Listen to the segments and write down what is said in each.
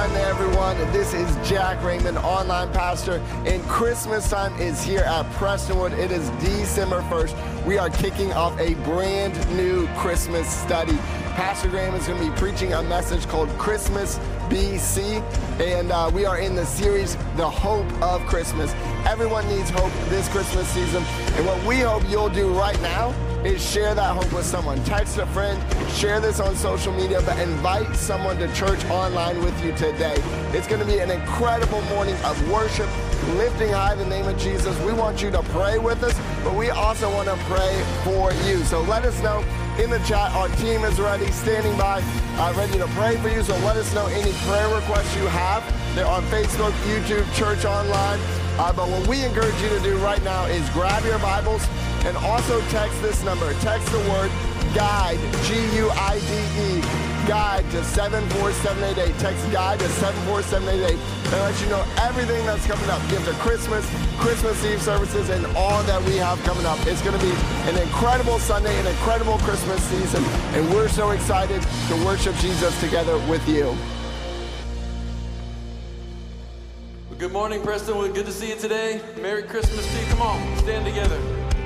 Sunday, everyone. This is Jack Raymond, online pastor, and Christmas time is here at Prestonwood. It is December 1st. We are kicking off a brand new Christmas study. Pastor Graham is going to be preaching a message called Christmas BC, and we are in the series, The Hope of Christmas. Everyone needs hope this Christmas season, and what we hope you'll do right now is share that hope with someone. Text a friend, share this on social media, but invite someone to church online with you today. It's going to be an incredible morning of worship, lifting high the name of Jesus. We want you to pray with us, but we also want to pray for you. So let us know in the chat. Our team is ready, standing by, ready to pray for you. So let us know any prayer requests you have. They're on Facebook, YouTube, Church Online. But what we encourage you to do right now is grab your Bibles and also text this number. Text the word GUIDE, G-U-I-D-E, GUIDE to 74788. Text GUIDE to 74788 and let you know everything that's coming up. Gift of Christmas, Christmas Eve services, and all that we have coming up. It's going to be an incredible Sunday, an incredible Christmas season, and we're so excited to worship Jesus together with you. Good morning, Prestonwood. Good to see you today. Merry Christmas to you. Come on, stand together.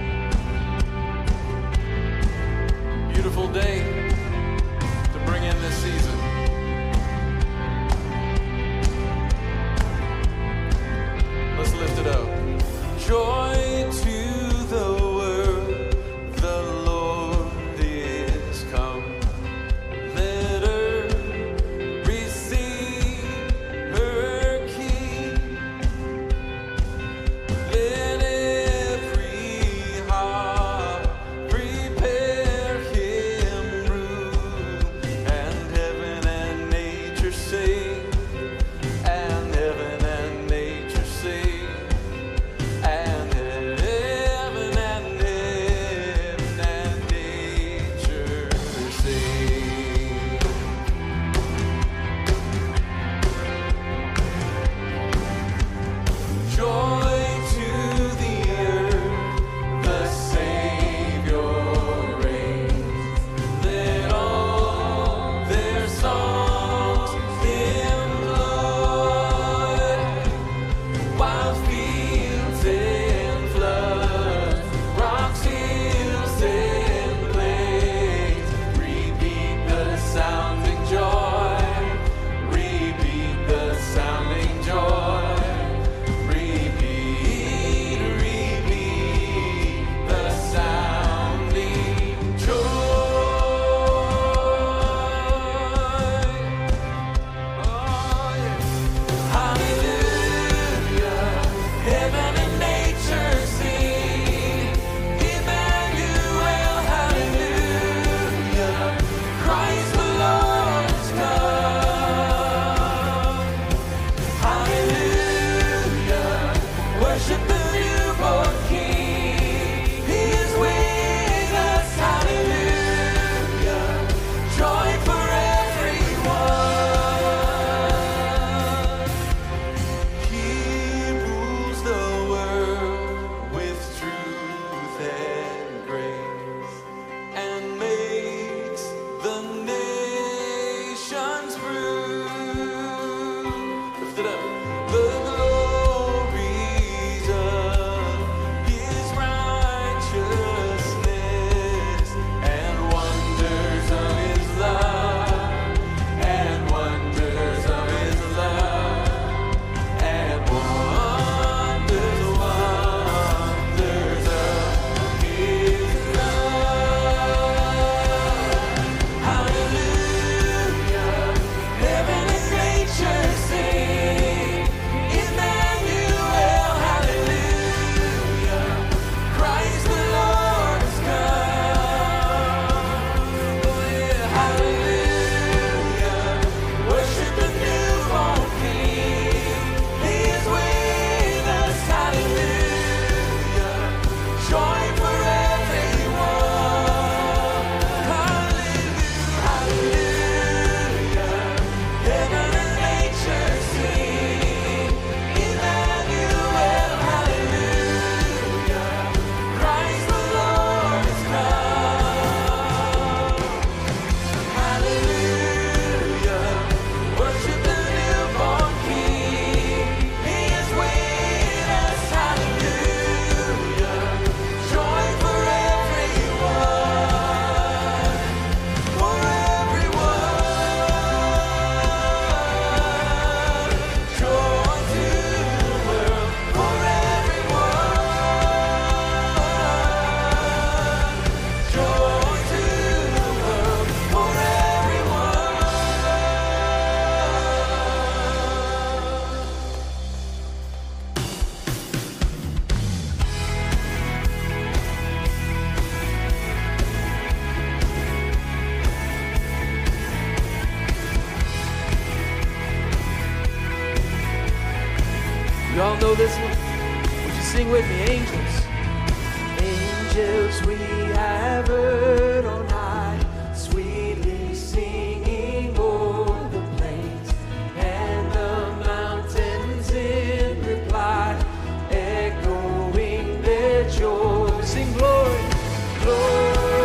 Beautiful day to bring in this season. Let's lift it up. Joy to the world, the Lord is come. Let her receive her King. Let every heart prepare him room. Sing with me, angels. Angels we have heard on high, sweetly singing o'er the plains and the mountains in reply, echoing their joy. Sing glory, glory.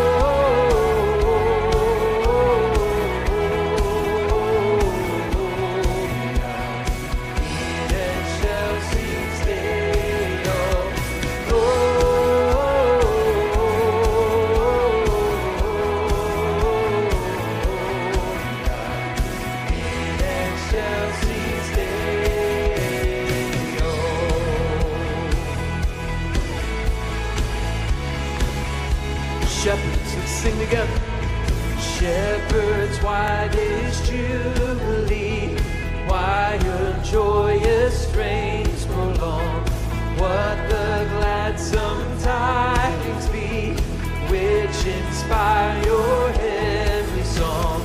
Shepherds, let's sing together. Shepherds, why this jubilee? Why your joyous strains prolong? What the gladsome tidings be, which inspire your heavenly song?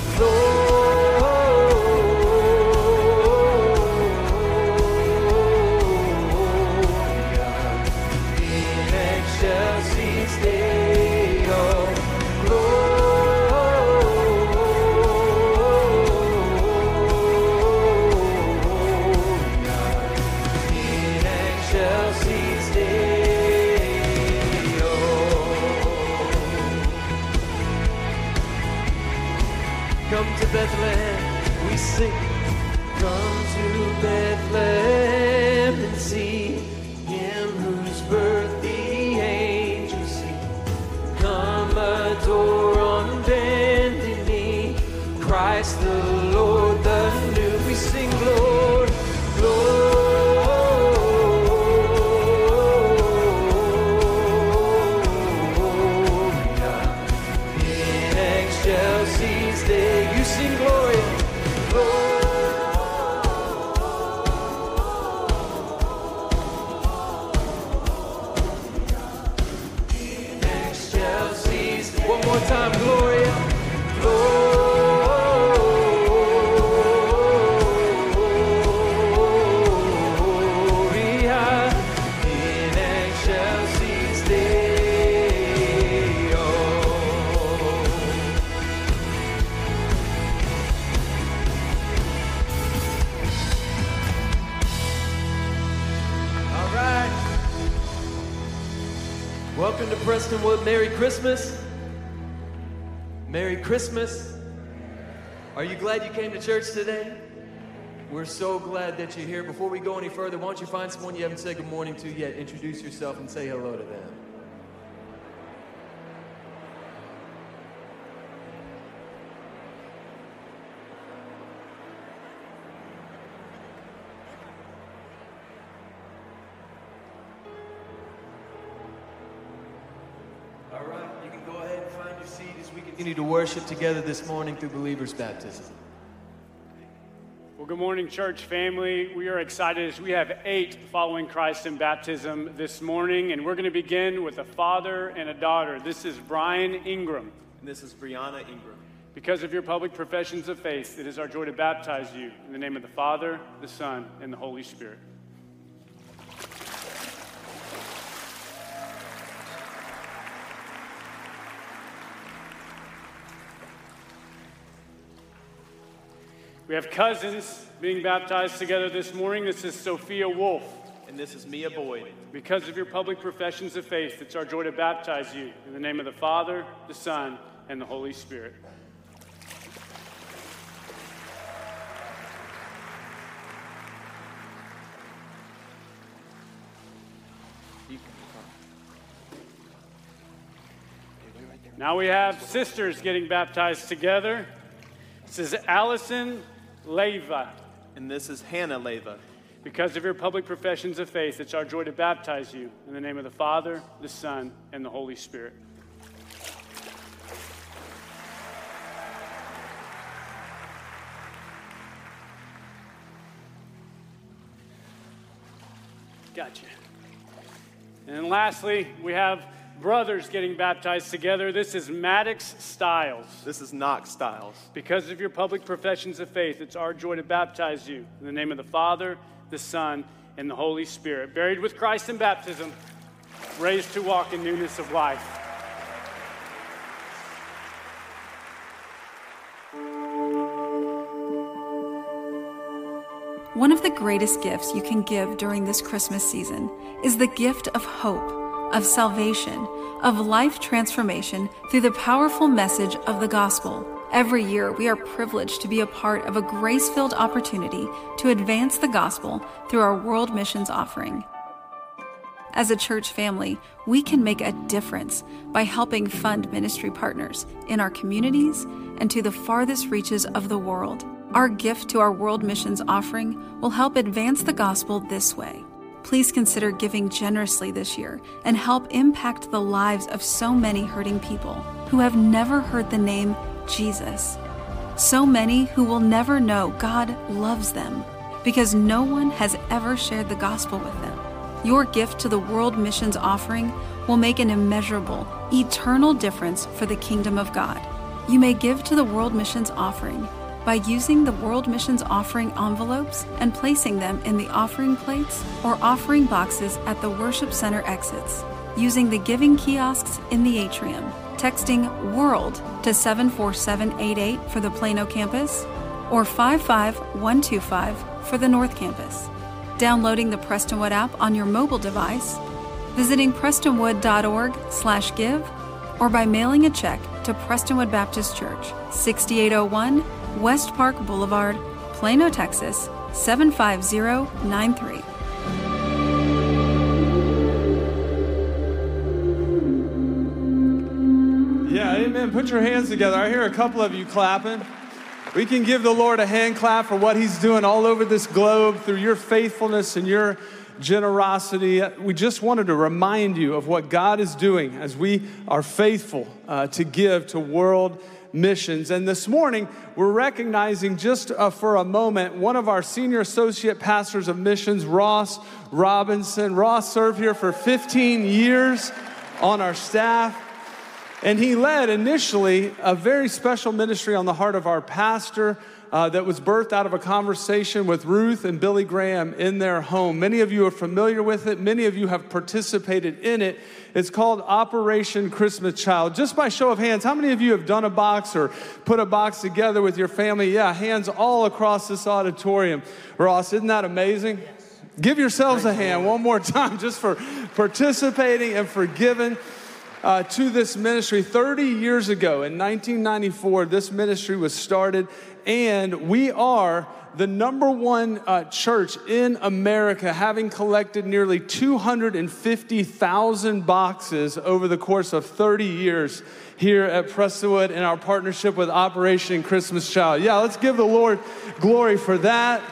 Gloria in excelsis Deo. Come to Bethlehem, we sing. Come to Bethlehem and see him whose birth the angels sing. Come adore on bended knee, Christ the Lord, the new. We sing glory, Gloria in excelsis Deo. You sing glory, in excelsis. One more time, Gloria, Gloria in excelsis Deo. All right. Welcome to Prestonwood. Merry Christmas. Merry Christmas. Are you glad you came to church today? We're so glad that you're here. Before we go any further, why don't you find someone you haven't said good morning to yet, introduce yourself and say hello to them. All right, you can go ahead and find your seat as we continue to worship together this morning through Believer's Baptism. Well, good morning, church family. We are excited as we have 8 following Christ in baptism this morning, and we're going to begin with a father and a daughter. This is Brian Ingram. And this is Brianna Ingram. Because of your public professions of faith, it is our joy to baptize you in the name of the Father, the Son, and the Holy Spirit. We have cousins being baptized together this morning. This is Sophia Wolf. And this is Mia Boyd. Because of your public professions of faith, it's our joy to baptize you in the name of the Father, the Son, and the Holy Spirit. Now we have sisters getting baptized together. This is Allison Leva. And this is Hannah Leva. Because of your public professions of faith, it's our joy to baptize you in the name of the Father, the Son, and the Holy Spirit. Gotcha. And lastly, we have brothers getting baptized together. This is Maddox Stiles. This is Knox Stiles. Because of your public professions of faith, it's our joy to baptize you in the name of the Father, the Son, and the Holy Spirit, buried with Christ in baptism, raised to walk in newness of life. One of the greatest gifts you can give during this Christmas season is the gift of hope, of salvation, of life transformation through the powerful message of the gospel. Every year, we are privileged to be a part of a grace-filled opportunity to advance the gospel through our World Missions offering. As a church family, we can make a difference by helping fund ministry partners in our communities and to the farthest reaches of the world. Our gift to our World Missions offering will help advance the gospel this way. Please consider giving generously this year and help impact the lives of so many hurting people who have never heard the name Jesus. So many who will never know God loves them because no one has ever shared the gospel with them. Your gift to the World Missions offering will make an immeasurable, eternal difference for the kingdom of God. You may give to the World Missions offering by using the World Missions offering envelopes and placing them in the offering plates or offering boxes at the worship center exits, using the giving kiosks in the atrium, texting WORLD to 74788 for the Plano campus or 55125 for the North campus, downloading the Prestonwood app on your mobile device, visiting prestonwood.org/give, or by mailing a check to Prestonwood Baptist Church, 6801 West Park Boulevard, Plano, Texas, 75093. Yeah, amen. Put your hands together. I hear a couple of you clapping. We can give the Lord a hand clap for what he's doing all over this globe through your faithfulness and your generosity. We just wanted to remind you of what God is doing as we are faithful to give to world missions. And this morning, we're recognizing just for a moment one of our senior associate pastors of missions, Ross Robinson. Ross served here for 15 years on our staff. And he led initially a very special ministry on the heart of our pastor that was birthed out of a conversation with Ruth and Billy Graham in their home. Many of you are familiar with it. Many of you have participated in it. It's called Operation Christmas Child. Just by show of hands, how many of you have done a box or put a box together with your family? Yeah, hands all across this auditorium. Ross, isn't that amazing? Give yourselves a hand one more time just for participating and for giving to this ministry. 30 years ago, in 1994, this ministry was started, and we are the #1 church in America, having collected nearly 250,000 boxes over the course of 30 years here at Prestonwood in our partnership with Operation Christmas Child. Yeah, let's give the Lord glory for that.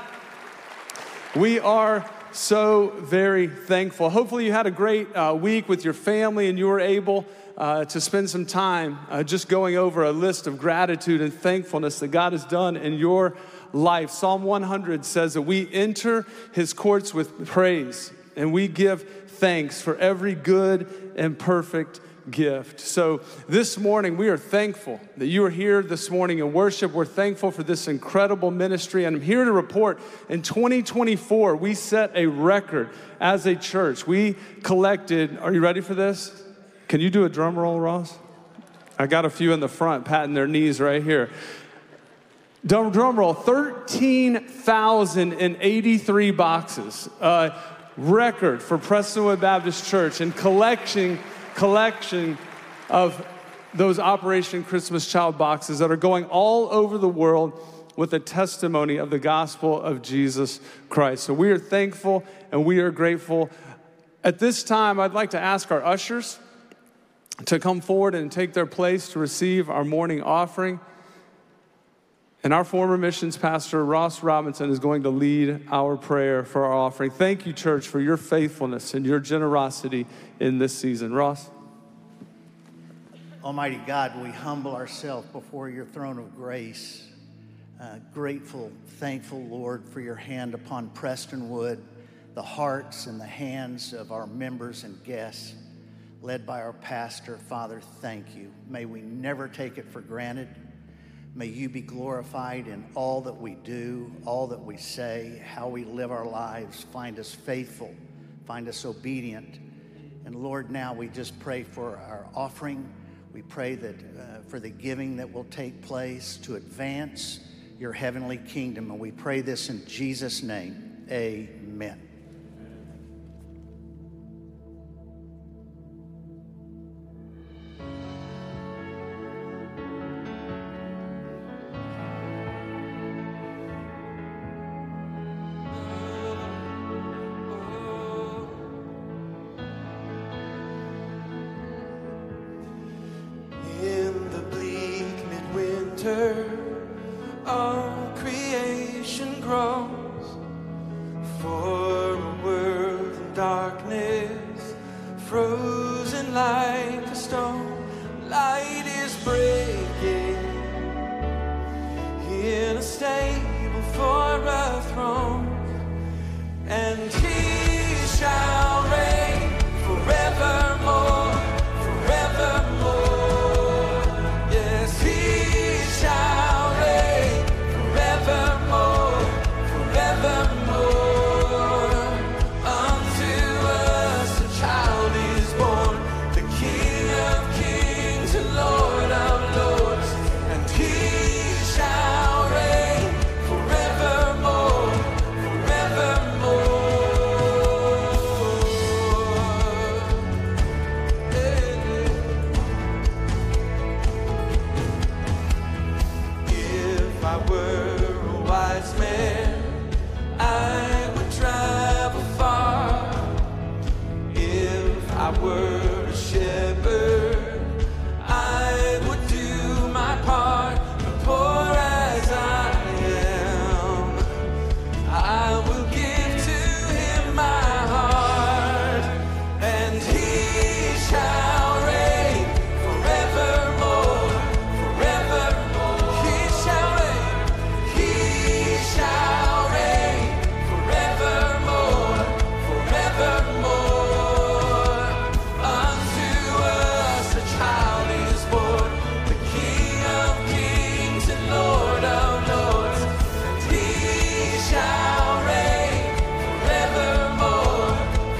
We are so very thankful. Hopefully you had a great week with your family and you were able to spend some time just going over a list of gratitude and thankfulness that God has done in your life. Psalm 100 says that we enter his courts with praise and we give thanks for every good and perfect gift. So this morning, we are thankful that you are here this morning in worship. We're thankful for this incredible ministry. And I'm here to report in 2024, we set a record as a church. We collected, are you ready for this? Can you do a drum roll, Ross? I got a few in the front patting their knees right here. Drum roll, 13,083 boxes. Record for Prestonwood Baptist Church and collection of those Operation Christmas Child boxes that are going all over the world with a testimony of the gospel of Jesus Christ. So we are thankful and we are grateful. At this time, I'd like to ask our ushers to come forward and take their place to receive our morning offering. And our former missions pastor, Ross Robinson, is going to lead our prayer for our offering. Thank you, church, for your faithfulness and your generosity in this season. Ross? Almighty God, we humble ourselves before your throne of grace. Grateful, thankful, Lord, for your hand upon Prestonwood, the hearts and the hands of our members and guests, led by our pastor. Father, thank you. May we never take it for granted. May you be glorified in all that we do, all that we say, how we live our lives. Find us faithful, find us obedient. And Lord, now we just pray for our offering. We pray that for the giving that will take place to advance your heavenly kingdom. And we pray this in Jesus' name. Amen. All creation grows for a world in darkness, frozen like a stone. Light is breaking in a stable for a throne, and he shall reign forevermore, forevermore. Yes, he shall reign forevermore, forevermore. Unto us a child is born, the King of kings and Lord of lords, and he shall reign forevermore, forevermore. If I were a wise man, I would travel far. If I were a shepherd, I would do my part. But poor as I am, I will give to him my heart, and he shall reign forevermore, forevermore. He shall reign, he shall reign forevermore, forevermore. Unto us a child is born, the King of kings and Lord of lords, and he shall reign forevermore,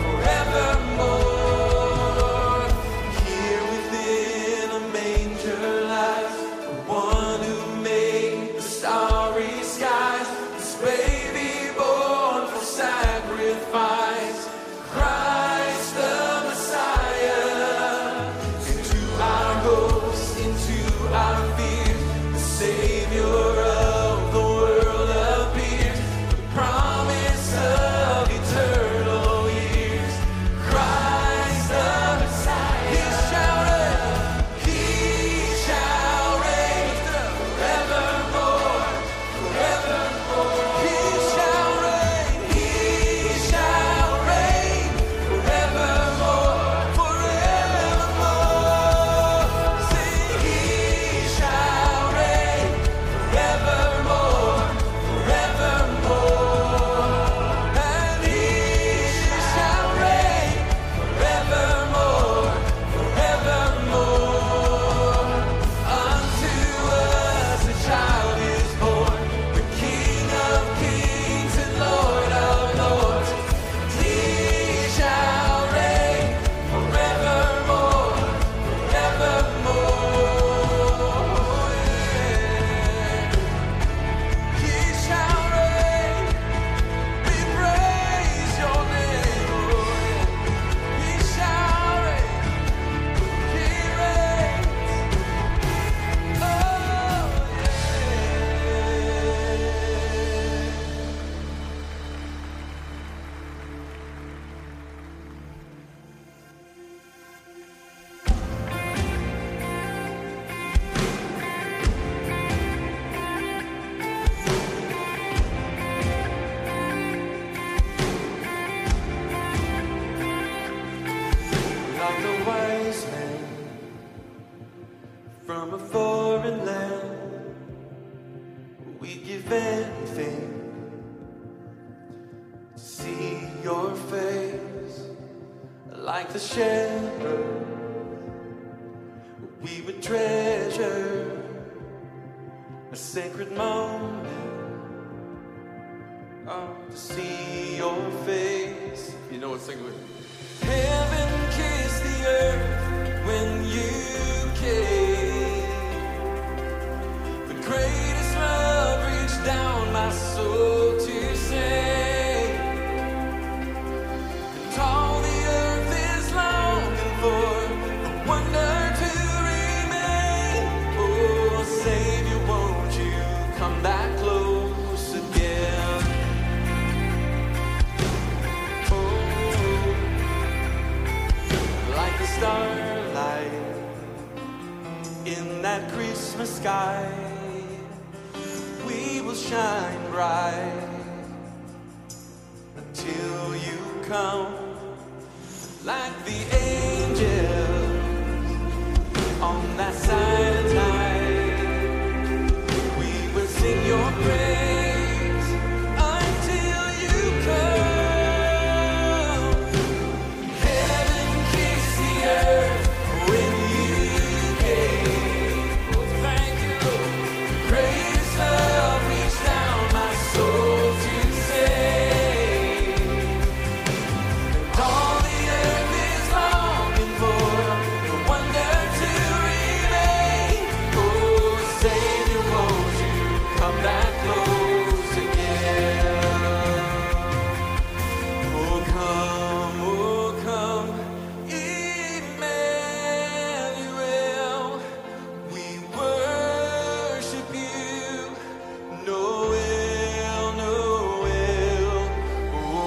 forevermore. Here within a manger lies the one who made the starry skies, this baby born for sacrifice, Christ the Messiah. Into our hopes, into our fears, the Savior of the world appears, the promise of eternal years, Christ the Messiah. He shall reign forevermore, forevermore. He shall reign forevermore, forevermore. Sing, he shall reign forevermore, forevermore. And he shall reign forevermore, forevermore. Unto us a child is born, the King of kings and Lord of lords. He shall reign forevermore, forevermore. He shall reign. We praise your name, Lord. He shall reign. He reigns. Oh, like a wise man from a foreign land, we give anything to see your face. Like the shepherd, we would treasure a sacred moment, oh, to see your face. You know what, sing with me. Heaven kissed the earth when you came. The greatest love reached down my soul to save. And all the earth is longing for the wonder to remain. Oh, Savior, won't you come back close again? Like the starlight in that Christmas sky, we will shine bright until you come. Like the angels on that silent night, we will sing your praise until you come. Heaven kissed the earth when you came. Oh, thank you, Lord. Greatest love reached down my soul to save. And all the earth is longing for the wonder to remain. Oh, Savior, won't you come back close again? Oh, come, Emmanuel, we worship you, Noel, Noel. Oh,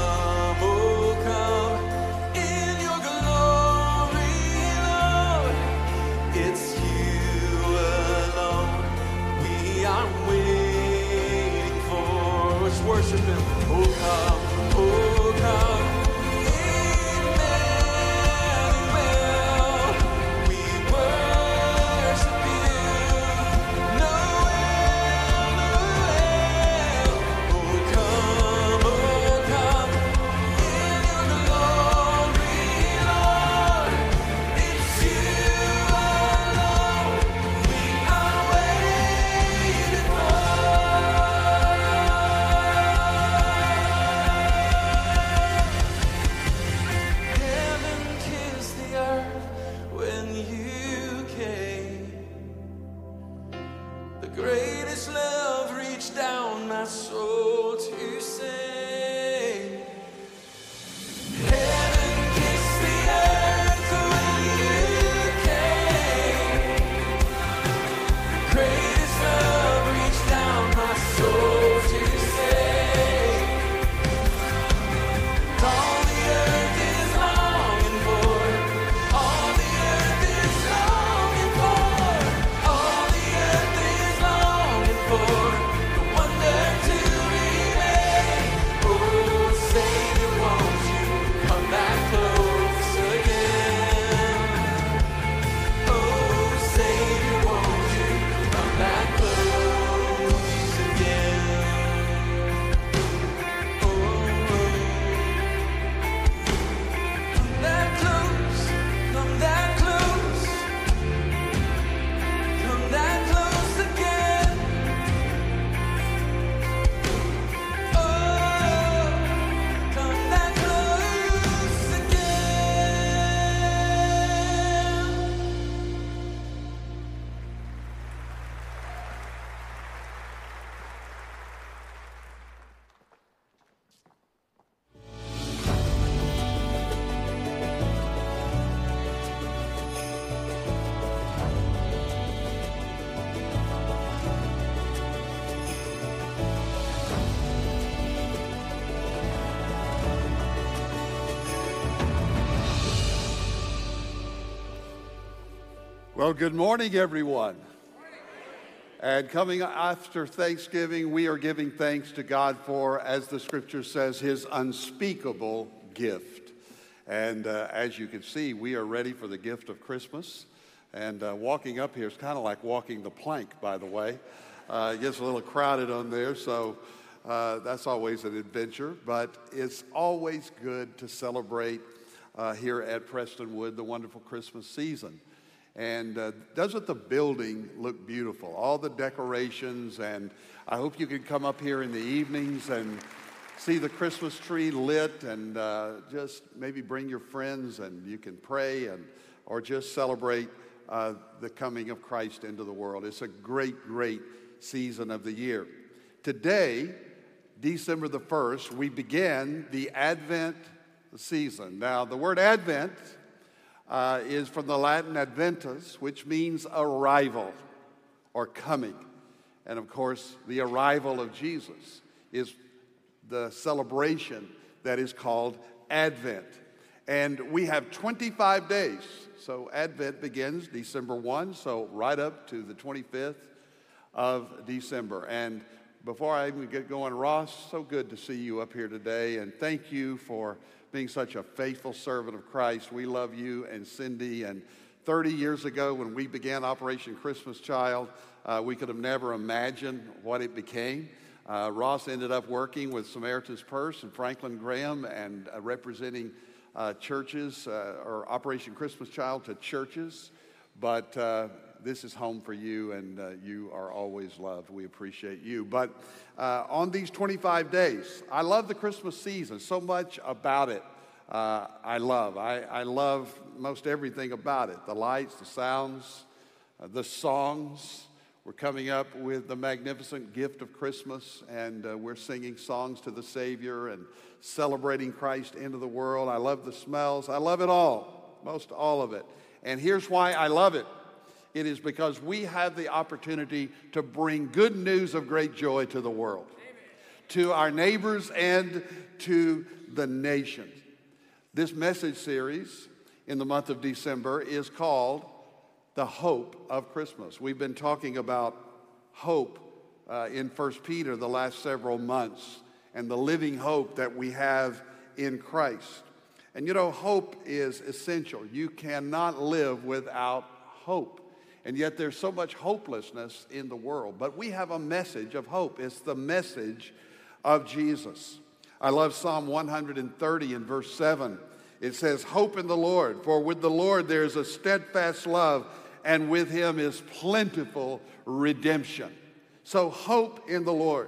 come, in your glory, Lord, it's you alone we are waiting for. Let's worship him. Oh, come, Emmanuel, we worship you, Noel, Noel. Oh, come, in your glory, Lord, it's you alone we are waiting for. Heaven kissed the earth when you came. The greatest love reached down my soul to save. Heaven kissed the earth when you came. Greatest love reached down my soul to save. All the earth is longing for, all the earth is longing for, all the earth is longing for the wonder to remain. Oh, Savior, won't you come back close again? Oh, Savior, won't you come back close again? Come that close, come that close again. Oh, come that close again. Well, good morning, everyone. And coming after Thanksgiving, we are giving thanks to God for, as the scripture says, his unspeakable gift. And as you can see, we are ready for the gift of Christmas. And walking up here is kind of like walking the plank, by the way. It gets a little crowded on there, so that's always an adventure. But it's always good to celebrate here at Prestonwood the wonderful Christmas season. And doesn't the building look beautiful? All the decorations, and I hope you can come up here in the evenings and see the Christmas tree lit, and just maybe bring your friends and you can pray or just celebrate the coming of Christ into the world. It's a great, great season of the year. Today, December the 1st, we begin the Advent season. Now, the word Advent is from the Latin adventus, which means arrival or coming. And of course, the arrival of Jesus is the celebration that is called Advent. And we have 25 days. So Advent begins December 1, so right up to the 25th of December. And before I even get going, Ross, so good to see you up here today. And thank you for being such a faithful servant of Christ. We love you and Cindy. And 30 years ago when we began Operation Christmas Child, we could have never imagined what it became. Ross ended up working with Samaritan's Purse and Franklin Graham and representing churches or Operation Christmas Child to churches. But this is home for you, and you are always loved. We appreciate you. But on these 25 days, I love the Christmas season. So much about it I love. I love most everything about it. The lights, the sounds, the songs. We're coming up with the magnificent gift of Christmas, and we're singing songs to the Savior and celebrating Christ into the world. I love the smells. I love it all, most all of it. And here's why I love it. It is because we have the opportunity to bring good news of great joy to the world, to our neighbors and to the nations. This message series in the month of December is called The Hope of Christmas. We've been talking about hope in 1 Peter the last several months, and the living hope that we have in Christ. And you know, hope is essential. You cannot live without hope. And yet there's so much hopelessness in the world. But we have a message of hope. It's the message of Jesus. I love Psalm 130 in verse 7. It says, "Hope in the Lord, for with the Lord there is a steadfast love, and with him is plentiful redemption." So hope in the Lord.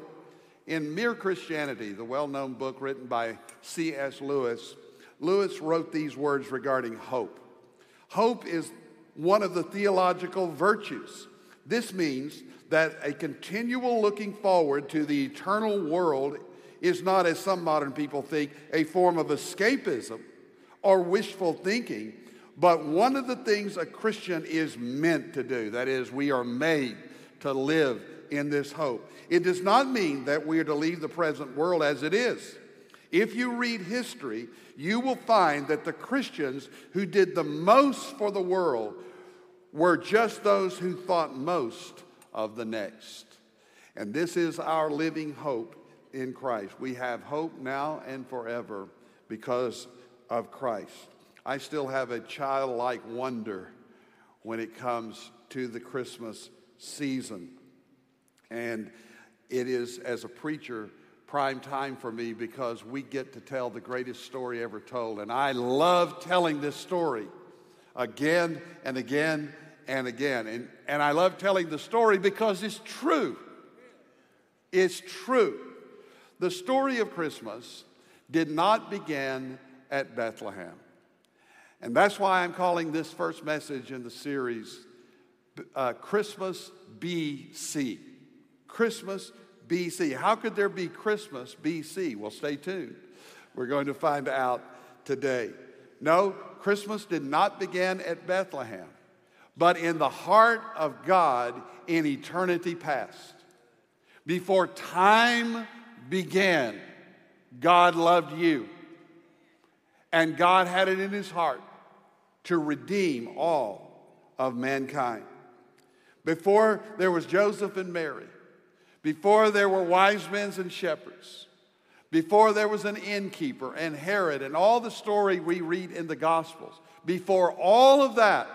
In Mere Christianity, the well-known book written by C.S. Lewis, Lewis wrote these words regarding hope. Hope is one of the theological virtues. This means that a continual looking forward to the eternal world is not, as some modern people think, a form of escapism or wishful thinking, but one of the things a Christian is meant to do. That is, we are made to live in this hope. It does not mean that we are to leave the present world as it is. If you read history, you will find that the Christians who did the most for the world were just those who thought most of the next. And this is our living hope in Christ. We have hope now and forever because of Christ. I still have a childlike wonder when it comes to the Christmas season. And it is, as a preacher, prime time for me because we get to tell the greatest story ever told. And I love telling this story again and again and again. And I love telling the story because it's true. It's true. The story of Christmas did not begin at Bethlehem. And that's why I'm calling this first message in the series Christmas BC. Christmas BC. How could there be Christmas BC? Well, stay tuned. We're going to find out today. No, Christmas did not begin at Bethlehem, but in the heart of God in eternity past. Before time began, God loved you. And God had it in his heart to redeem all of mankind. Before there was Joseph and Mary, before there were wise men and shepherds, before there was an innkeeper and Herod and all the story we read in the Gospels, before all of that,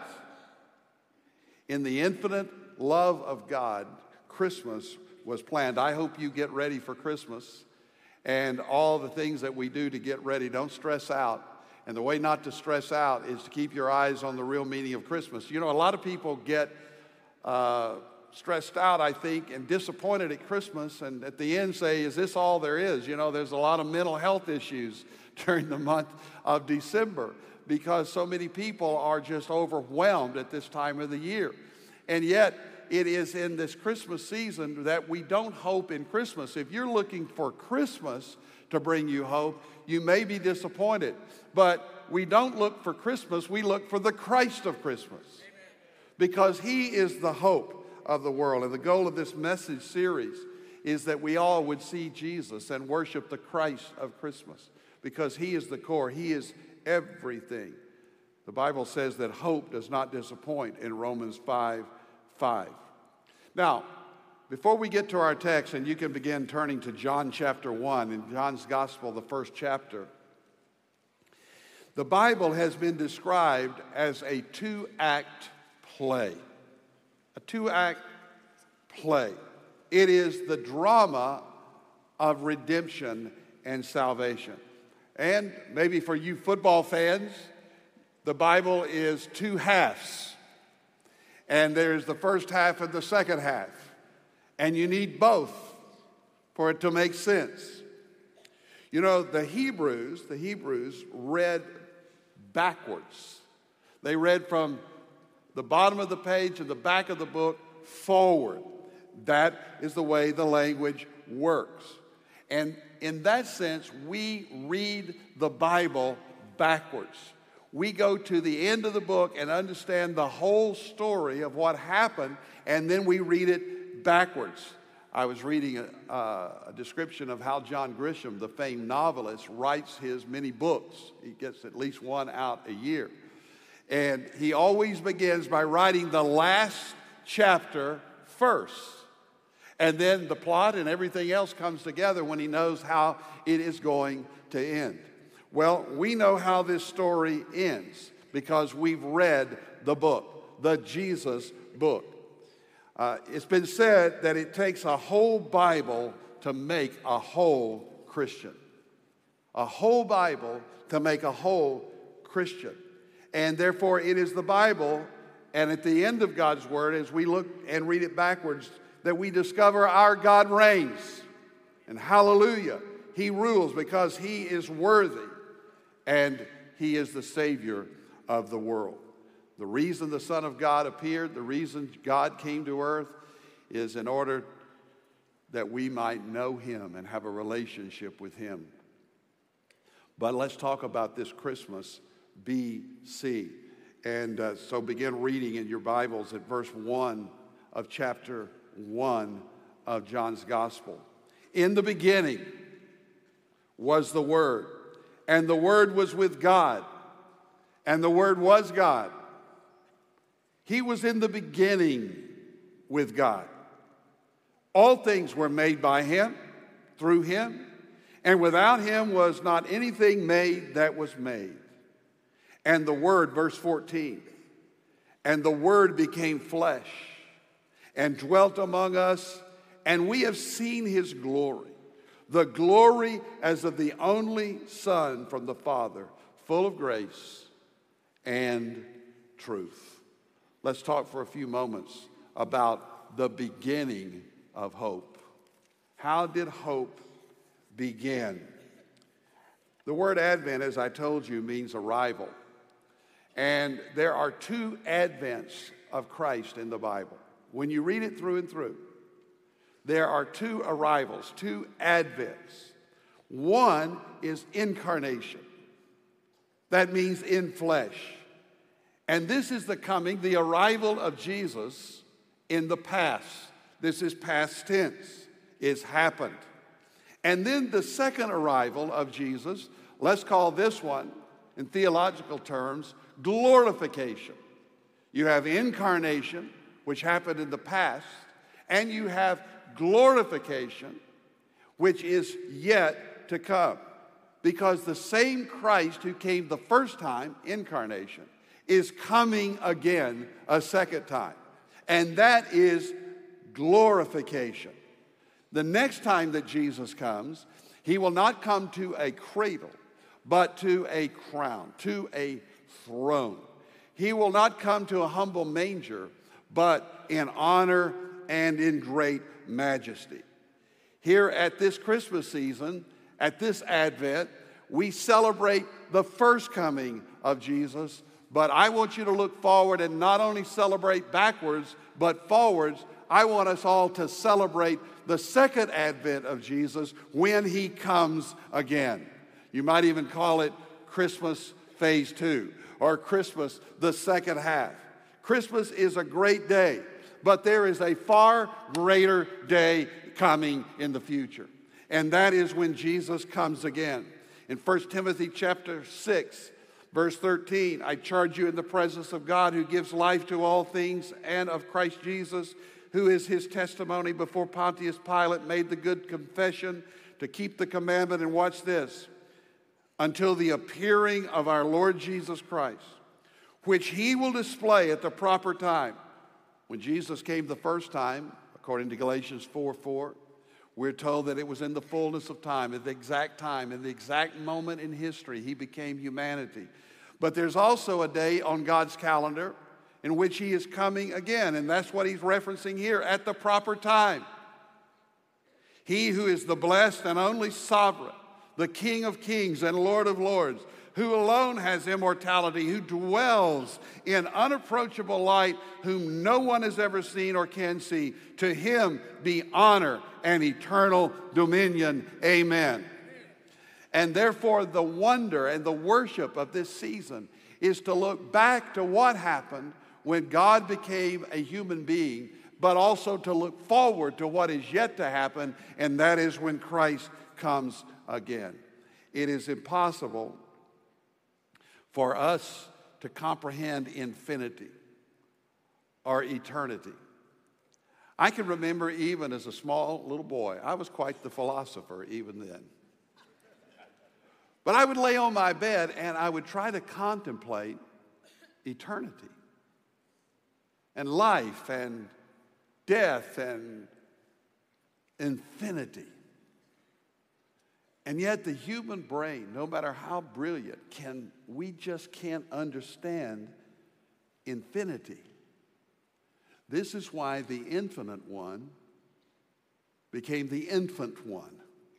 in the infinite love of God, Christmas was planned. I hope you get ready for Christmas and all the things that we do to get ready. Don't stress out And the way not to stress out is to keep your eyes on the real meaning of Christmas. You know, a lot of people get stressed out, I think, and disappointed at Christmas, and at the end say, is this all there is? You know, there's a lot of mental health issues during the month of December because so many people are just overwhelmed at this time of the year. And yet, it is in this Christmas season that we don't hope in Christmas. If you're looking for Christmas to bring you hope, you may be disappointed. But we don't look for Christmas, we look for the Christ of Christmas. Because he is the hope of the world. And the goal of this message series is that we all would see Jesus and worship the Christ of Christmas. Because he is the core, he is everything. The Bible says that hope does not disappoint in Romans 5:5. Now, before we get to our text, and you can begin turning to John chapter 1, in John's Gospel, the first chapter, the Bible has been described as a two-act play. A two-act play. It is the drama of redemption and salvation. And maybe for you football fans, the Bible is two halves. And there's the first half and the second half. And you need both for it to make sense. You know, the Hebrews read backwards. They read from the bottom of the page to the back of the book forward. That is the way the language works. And in that sense, we read the Bible backwards. We go to the end of the book and understand the whole story of what happened, and then we read it backwards. I was reading a description of how John Grisham, the famed novelist, writes his many books. He gets at least one out a year. And he always begins by writing the last chapter first. And then the plot and everything else comes together when he knows how it is going to end. Well, we know how this story ends because we've read the book, the Jesus book. It's been said that it takes a whole Bible to make a whole Christian. A whole Bible to make a whole Christian. And therefore, it is the Bible, and at the end of God's Word, as we look and read it backwards, that we discover our God reigns. And hallelujah, he rules because he is worthy, and he is the Savior of the world. The reason the Son of God appeared, the reason God came to earth, is in order that we might know him and have a relationship with him. But let's talk about this Christmas BC. And so begin reading in your Bibles at verse 1 of chapter 1 of John's Gospel. In the beginning was the Word, and the Word was with God, and the Word was God. He was in the beginning with God. All things were made by him, through him, and without him was not anything made that was made. And the Word, verse 14, and the Word became flesh and dwelt among us, and we have seen his glory, the glory as of the only Son from the Father, full of grace and truth. Let's talk for a few moments about the beginning of hope. How did hope begin? The word Advent, as I told you, means arrival. And there are two advents of Christ in the Bible. When you read it through and through, there are two arrivals, two advents. One is incarnation. That means in flesh. And this is the coming, the arrival of Jesus in the past. This is past tense. It's happened. And then the second arrival of Jesus, let's call this one, in theological terms, glorification. You have incarnation, which happened in the past, and you have glorification, which is yet to come. Because the same Christ who came the first time, incarnation, is coming again a second time. And that is glorification. The next time that Jesus comes, he will not come to a cradle, but to a crown, to a throne. He will not come to a humble manger, but in honor and in great majesty. Here at this Christmas season, at this Advent, we celebrate the first coming of Jesus, but I want you to look forward and not only celebrate backwards, but forwards. I want us all to celebrate the second advent of Jesus when he comes again. You might even call it Christmas Phase 2 or Christmas the second half. Christmas is a great day, but there is a far greater day coming in the future, and that is when Jesus comes again. In 1 Timothy chapter 6, verse 13, I charge you in the presence of God who gives life to all things and of Christ Jesus, who is his testimony before Pontius Pilate, made the good confession to keep the commandment, and watch this, until the appearing of our Lord Jesus Christ, which he will display at the proper time. When Jesus came the first time, according to Galatians 4:4, we're told that it was in the fullness of time, at the exact moment in history, he became humanity. But there's also a day on God's calendar in which he is coming again, and that's what he's referencing here, at the proper time. He who is the blessed and only sovereign, the King of kings and Lord of lords, who alone has immortality, who dwells in unapproachable light, whom no one has ever seen or can see. To him be honor and eternal dominion. Amen. And therefore, the wonder and the worship of this season is to look back to what happened when God became a human being, but also to look forward to what is yet to happen, and that is when Christ comes again. It is impossible for us to comprehend infinity or eternity. I can remember even as a small little boy, I was quite the philosopher even then. But I would lay on my bed and I would try to contemplate eternity and life and death and infinity. And yet the human brain, no matter how brilliant, we just can't understand infinity. This is why the infinite one became the infant one.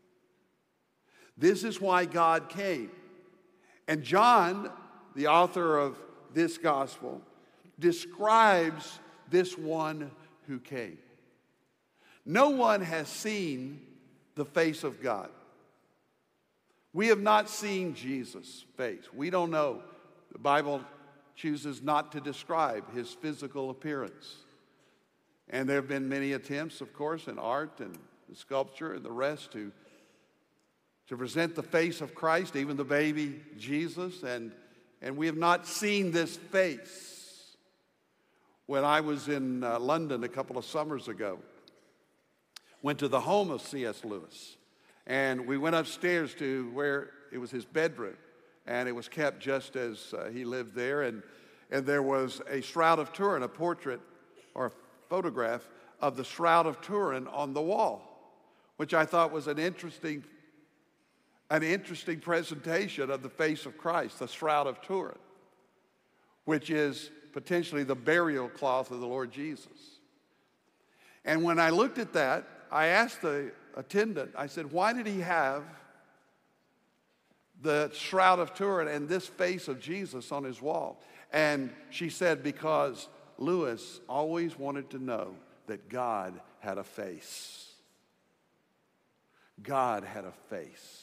This is why God came. And John, the author of this gospel, describes this one who came. No one has seen the face of God. We have not seen Jesus' face. We don't know. The Bible chooses not to describe his physical appearance. And there have been many attempts, of course, in art and sculpture and the rest to present the face of Christ, even the baby Jesus, and we have not seen this face. When I was in London a couple of summers ago, went to the home of C.S. Lewis, and we went upstairs to where it was his bedroom, and it was kept just as he lived there, and there was a Shroud of Turin, a portrait or a photograph of the Shroud of Turin on the wall, which I thought was an interesting presentation of the face of Christ, the Shroud of Turin, which is potentially the burial cloth of the Lord Jesus. And when I looked at that, I asked the attendant, I said, why did he have the Shroud of Turin and this face of Jesus on his wall? And she said, because Lewis always wanted to know that God had a face. God had a face.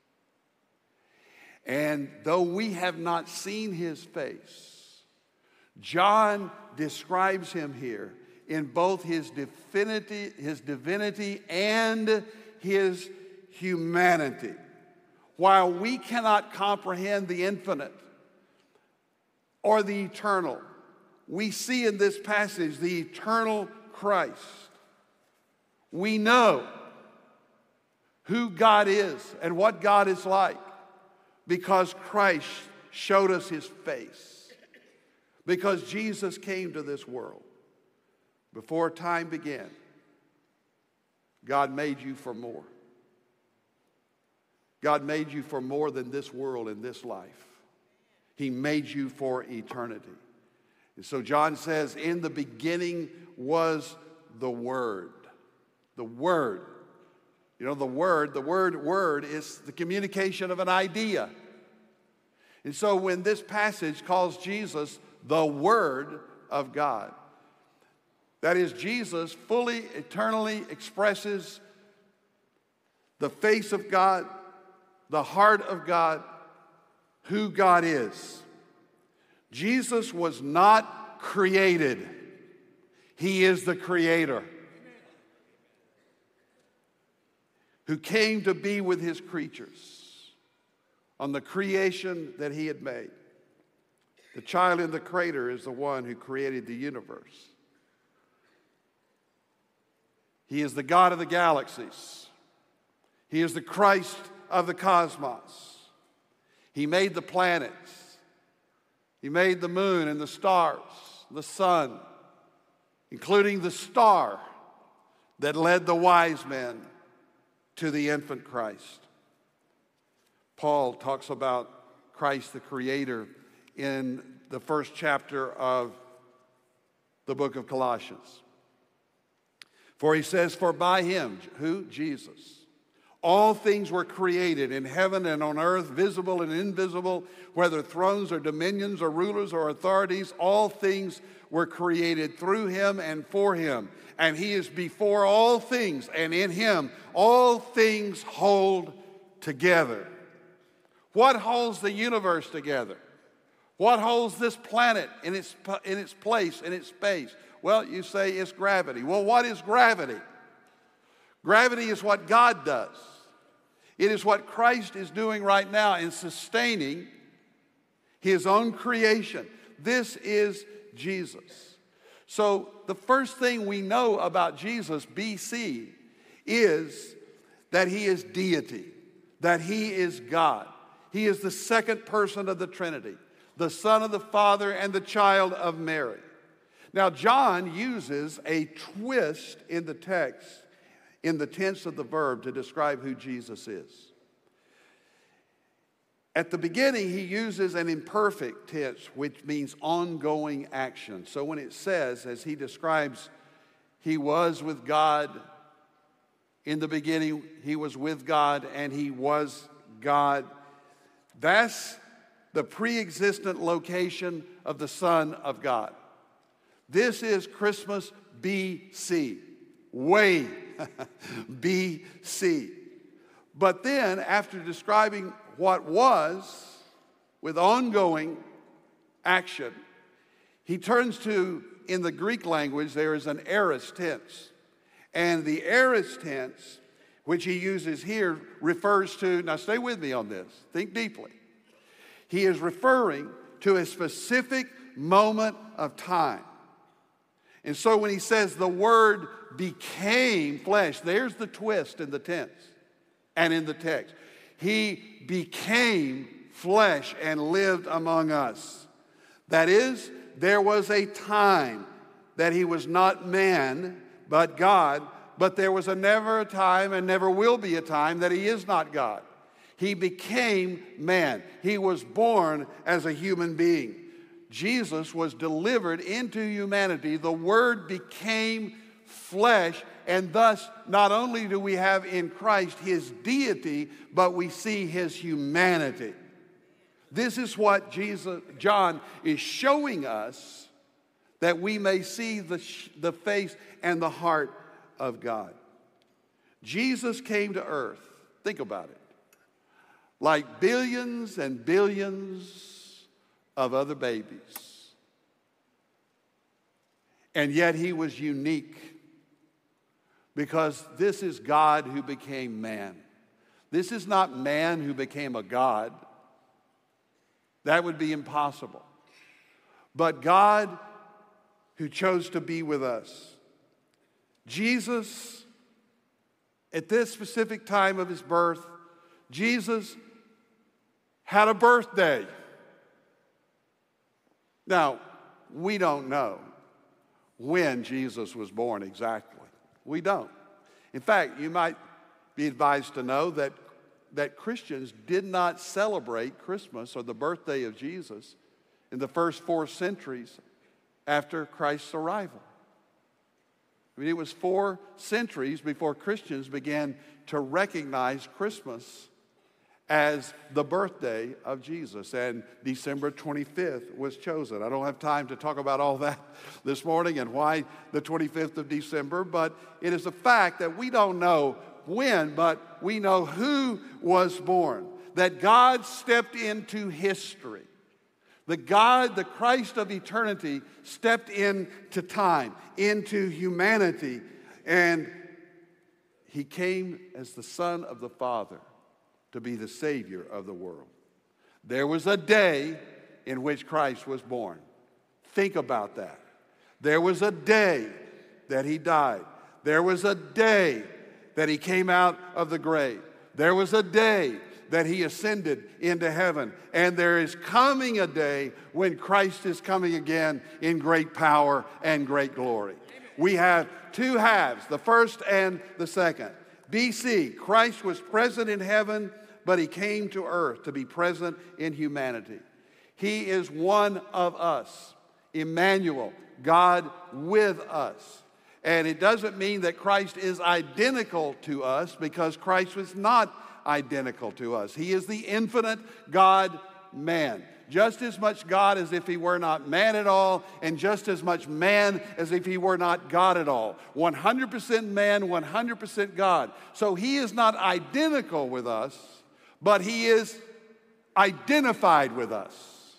And though we have not seen his face, John describes him here in both his divinity and his humanity. While we cannot comprehend the infinite or the eternal, we see in this passage the eternal Christ. We know who God is and what God is like, because Christ showed us his face. Because Jesus came to this world. Before time began, God made you for more. God made you for more than this world and this life. He made you for eternity. And so John says, in the beginning was the Word. The Word. You know, the word is the communication of an idea. And so when this passage calls Jesus the Word of God, that is, Jesus fully, eternally expresses the face of God, the heart of God, who God is. Jesus was not created. He is the Creator who came to be with his creatures on the creation that he had made. The child in the cradle is the one who created the universe. He is the God of the galaxies. He is the Christ of the cosmos. He made the planets. He made the moon and the stars, the sun, including the star that led the wise men to the infant Christ. Paul talks about Christ the Creator in the first chapter of the book of Colossians. For he says, for by him, who? Jesus, all things were created in heaven and on earth, visible and invisible, whether thrones or dominions or rulers or authorities, all things were created through him and for him. And he is before all things, and in him all things hold together. What holds the universe together? What holds this planet in its place, in its space? Well, you say it's gravity. Well, what is gravity? Gravity is what God does. It is what Christ is doing right now in sustaining his own creation. This is Jesus. So the first thing we know about Jesus, BC, is that he is deity, that he is God. He is the second person of the Trinity, the Son of the Father and the child of Mary. Now, John uses a twist in the text, in the tense of the verb, to describe who Jesus is. At the beginning, he uses an imperfect tense, which means ongoing action. So when it says, as he describes, he was with God, in the beginning, he was with God, and he was God, that's the pre-existent location of the Son of God. This is Christmas BC, way BC. But then, after describing what was with ongoing action, he turns to, in the Greek language, there is an aorist tense. And the aorist tense, which he uses here, refers to, now stay with me on this, think deeply. He is referring to a specific moment of time. And so when he says the Word became flesh, there's the twist in the tense and in the text. He became flesh and lived among us. That is, there was a time that he was not man, but God, but there was never a time and never will be a time that he is not God. He became man. He was born as a human being. Jesus was delivered into humanity. The Word became flesh, and thus not only do we have in Christ his deity, but we see his humanity. This is what John is showing us, that we may see the face and the heart of God. Jesus came to earth, think about it, like billions and billions of other babies. And yet he was unique, because this is God who became man. This is not man who became a God. That would be impossible. But God who chose to be with us. Jesus, at this specific time of his birth, Jesus had a birthday. Now, we don't know when Jesus was born exactly. We don't. In fact, you might be advised to know that that Christians did not celebrate Christmas or the birthday of Jesus in the first 4 centuries after Christ's arrival. I mean, it was 4 centuries before Christians began to recognize Christmas as the birthday of Jesus, and December 25th was chosen. I don't have time to talk about all that this morning and why the 25th of December, but it is a fact that we don't know when, but we know who was born, that God stepped into history. The God, the Christ of eternity, stepped into time, into humanity, and he came as the Son of the Father to be the Savior of the world. There was a day in which Christ was born. Think about that. There was a day that he died. There was a day that he came out of the grave. There was a day that he ascended into heaven. And there is coming a day when Christ is coming again in great power and great glory. We have 2 halves, the first and the second. BC, Christ was present in heaven, but he came to earth to be present in humanity. He is one of us, Emmanuel, God with us. And it doesn't mean that Christ is identical to us, because Christ was not identical to us. He is the infinite God-man. Just as much God as if he were not man at all, and just as much man as if he were not God at all. 100% man, 100% God. So he is not identical with us, but he is identified with us.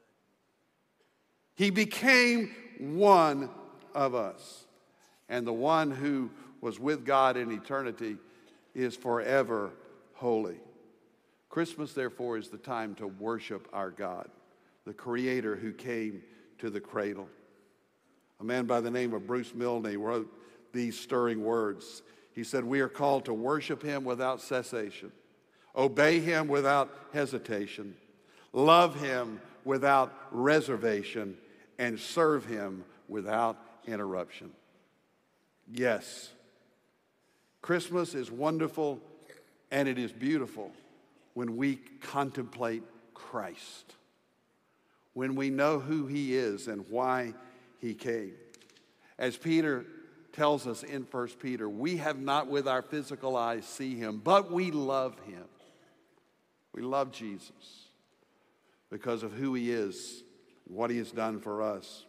He became one of us. And the one who was with God in eternity is forever holy. Christmas, therefore, is the time to worship our God, the Creator who came to the cradle. A man by the name of Bruce Milne wrote these stirring words. He said, "We are called to worship him without cessation, obey him without hesitation, love him without reservation, and serve him without interruption." Yes, Christmas is wonderful and it is beautiful when we contemplate Christ, when we know who he is and why he came. As Peter tells us in 1 Peter, we have not with our physical eyes seen him, but we love him. We love Jesus because of who he is and what he has done for us.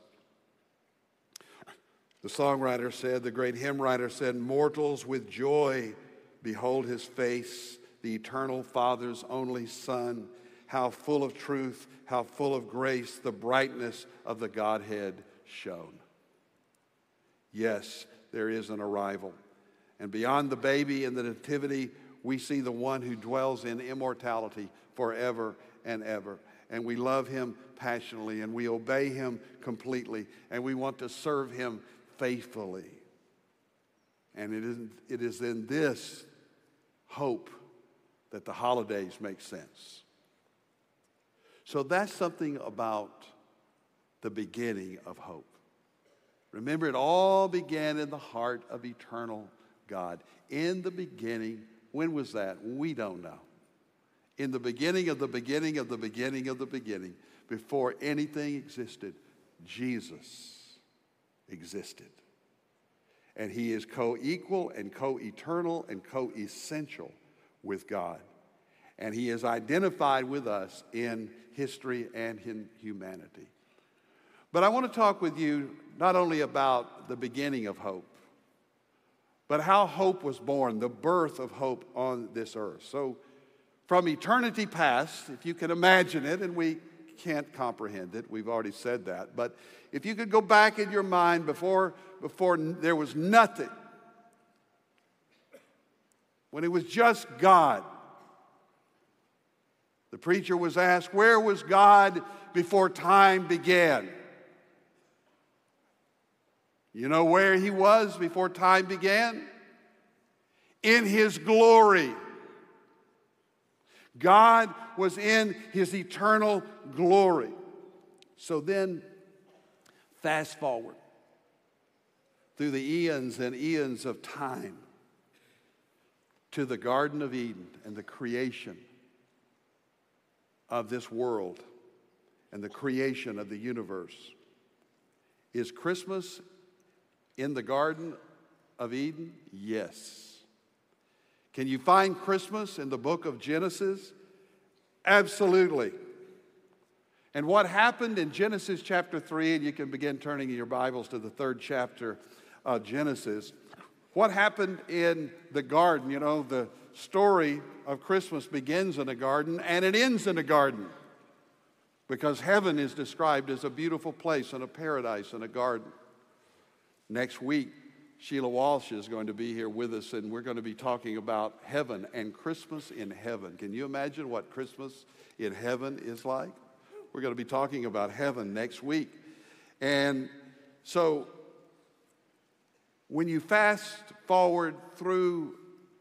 The songwriter said, the great hymn writer said, "Mortals with joy behold his face, the eternal Father's only Son. How full of truth, how full of grace, the brightness of the Godhead shone." Yes, there is an arrival. And beyond the baby and the nativity, we see the one who dwells in immortality forever and ever. And we love him passionately, and we obey him completely, and we want to serve him faithfully. And it is in this hope that the holidays make sense. So that's something about the beginning of hope. Remember, it all began in the heart of eternal God. In the beginning, when was that? We don't know. In the beginning of the beginning of the beginning of the beginning, before anything existed, Jesus existed. And he is co-equal and co-eternal and co-essential with God. And he is identified with us in history and in humanity. But I want to talk with you not only about the beginning of hope, but how hope was born, the birth of hope on this earth. So from eternity past, if you can imagine it, and we can't comprehend it, we've already said that, but if you could go back in your mind before there was nothing, when it was just God. The preacher was asked, where was God before time began? You know where he was before time began? In his glory. God was in his eternal glory. So then, fast forward through the eons and eons of time. to the Garden of Eden and the creation of this world and the creation of the universe. Is Christmas in the Garden of Eden? Yes. Can you find Christmas in the book of Genesis? Absolutely. And what happened in Genesis chapter 3, and you can begin turning in your Bibles to the 3rd chapter of Genesis. What happened in the garden? You know, the story of Christmas begins in a garden and it ends in a garden, because heaven is described as a beautiful place and a paradise and a garden. Next week, Sheila Walsh is going to be here with us, and we're going to be talking about heaven and Christmas in heaven. Can you imagine what Christmas in heaven is like? We're going to be talking about heaven next week. And so when you fast forward through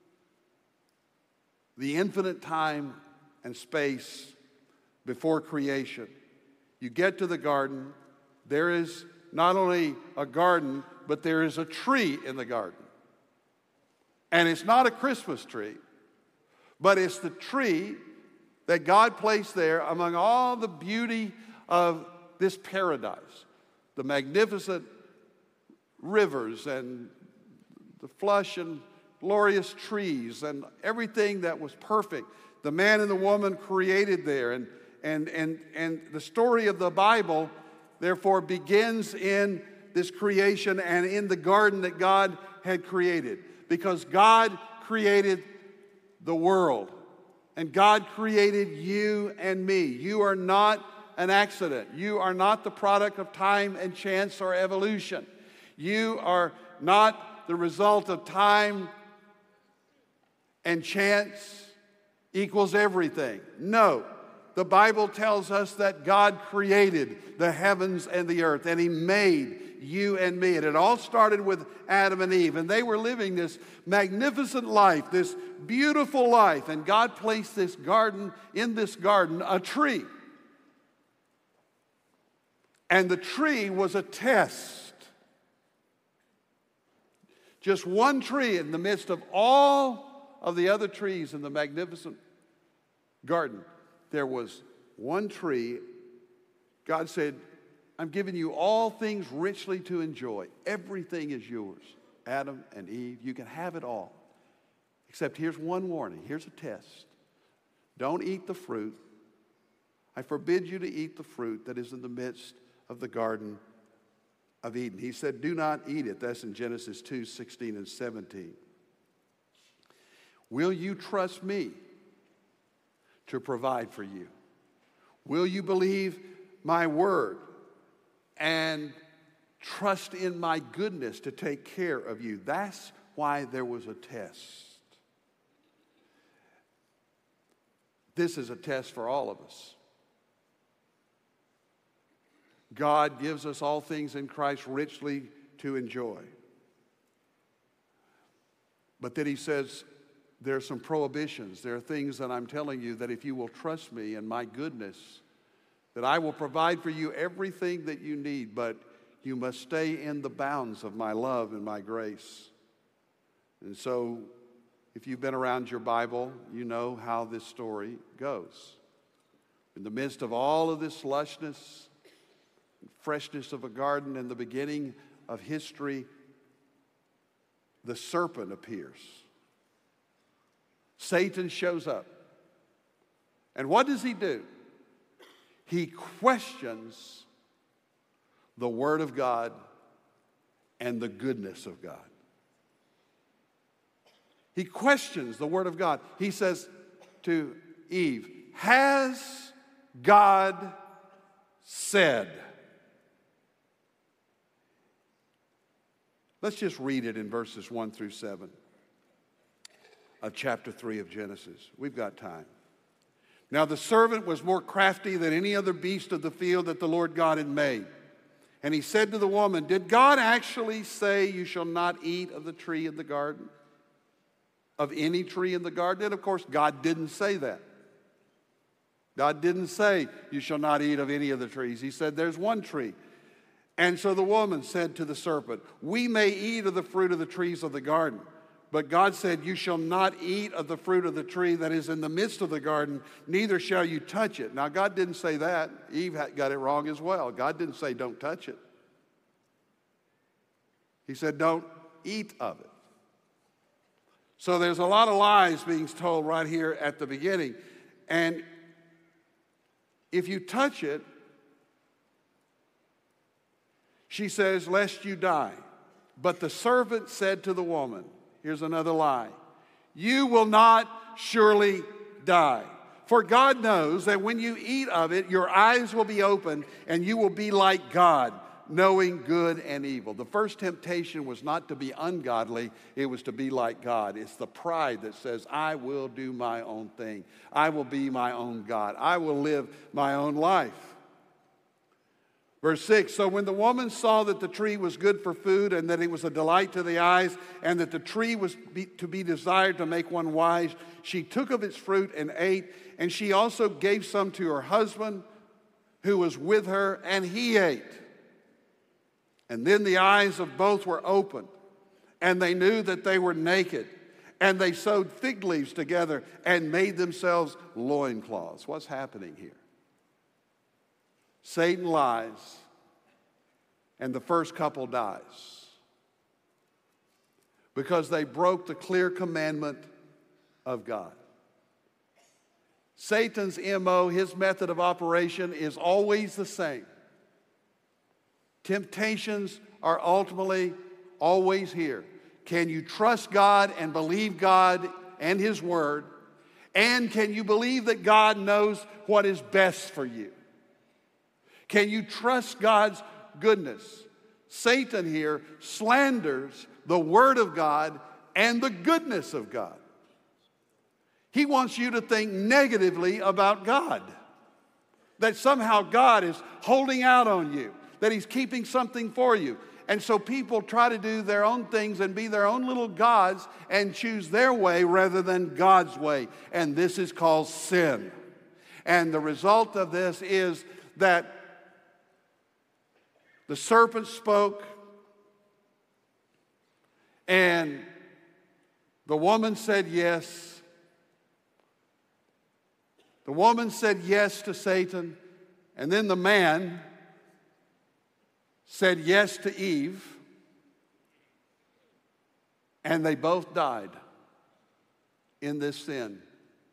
the infinite time and space before creation, you get to the garden. There is not only a garden, but there is a tree in the garden. And it's not a Christmas tree, but it's the tree that God placed there among all the beauty of this paradise. The magnificent rivers and the flush and glorious trees and everything that was perfect. The man and the woman created there. And the story of the Bible, therefore, begins in this creation and in the garden that God had created. Because God created the world. And God created you and me. You are not an accident. You are not the product of time and chance or evolution. You are not the result of time and chance equals everything. No. The Bible tells us that God created the heavens and the earth, and He made you and me. And it all started with Adam and Eve, and they were living this magnificent life, this beautiful life, and God placed in this garden, a tree. And the tree was a test. Just one tree in the midst of all of the other trees in the magnificent garden. There was one tree. God said, I'm giving you all things richly to enjoy. Everything is yours. Adam and Eve, you can have it all. Except here's one warning. Here's a test. Don't eat the fruit. I forbid you to eat the fruit that is in the midst of the Garden of Eden. He said, do not eat it. That's in Genesis 2:16 and 17. Will you trust me to provide for you? Will you believe my word and trust in my goodness to take care of you? That's why there was a test. This is a test for all of us. God gives us all things in Christ richly to enjoy. But then He says, there are some prohibitions. There are things that I'm telling you that if you will trust me and my goodness, that I will provide for you everything that you need, but you must stay in the bounds of my love and my grace. And so, if you've been around your Bible, you know how this story goes. In the midst of all of this lushness, freshness of a garden and the beginning of history, the serpent appears. Satan shows up. And what does he do? He questions the Word of God and the goodness of God. He questions the Word of God. He says to Eve, has God said? Let's just read it in verses 1 through 7 of chapter 3 of Genesis. We've got time. Now the servant was more crafty than any other beast of the field that the Lord God had made. And he said to the woman, did God actually say you shall not eat of the tree in the garden? Of any tree in the garden? And of course, God didn't say that. God didn't say you shall not eat of any of the trees. He said there's one tree. And so the woman said to the serpent, we may eat of the fruit of the trees of the garden, But God said, you shall not eat of the fruit of the tree that is in the midst of the garden, neither shall you touch it. Now, God didn't say that. Eve got it wrong as well. God didn't say don't touch it. He said don't eat of it. So there's a lot of lies being told right here at the beginning. And if you touch it, she says, lest you die. But the servant said to the woman, here's another lie, you will not surely die. For God knows that when you eat of it, your eyes will be opened and you will be like God, knowing good and evil. The first temptation was not to be ungodly, it was to be like God. It's the pride that says, I will do my own thing. I will be my own God. I will live my own life. Verse 6, so when the woman saw that the tree was good for food and that it was a delight to the eyes and that the tree was to be desired to make one wise, she took of its fruit and ate, and she also gave some to her husband who was with her, and he ate. And then the eyes of both were opened, and they knew that they were naked, and they sewed fig leaves together and made themselves loincloths. What's happening here? Satan lies, and the first couple dies because they broke the clear commandment of God. Satan's MO, his method of operation, is always the same. Temptations are ultimately always here. Can you trust God and believe God and His Word? And can you believe that God knows what is best for you? Can you trust God's goodness? Satan here slanders the Word of God and the goodness of God. He wants you to think negatively about God, that somehow God is holding out on you, that He's keeping something for you. And so people try to do their own things and be their own little gods and choose their way rather than God's way. And this is called sin. And the result of this is that the serpent spoke, and the woman said yes. The woman said yes to Satan, and then the man said yes to Eve, and they both died in this sin.